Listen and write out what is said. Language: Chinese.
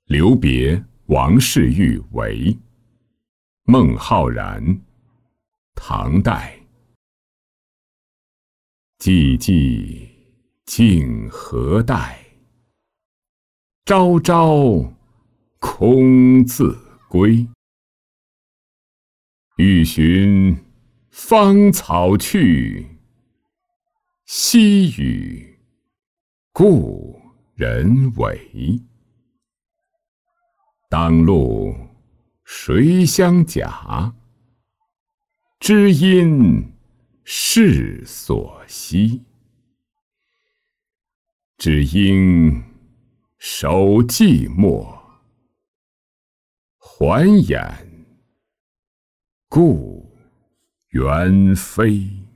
留别王世玉为。孟浩然，唐代。寂寂竟何待？朝朝空自归。欲寻芳草去，夕与故人违。当路谁相甲？知音是所惜。只应守寂寞，还眼顾猿飞。